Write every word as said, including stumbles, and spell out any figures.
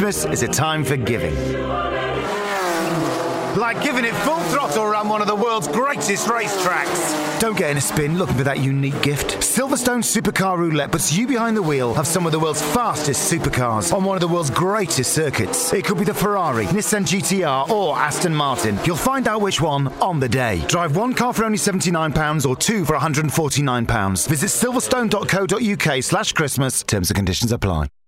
Christmas is a time for giving. Like giving it full throttle around one of the world's greatest racetracks. Don't get in a spin looking for that unique gift. Silverstone Supercar Roulette puts you behind the wheel of some of the world's fastest supercars on one of the world's greatest circuits. It could be the Ferrari, Nissan G T R or Aston Martin. You'll find out which one on the day. Drive one car for only seventy-nine pounds or two for one hundred forty-nine pounds. Visit silverstone dot co dot uk slash Christmas. Terms and conditions apply.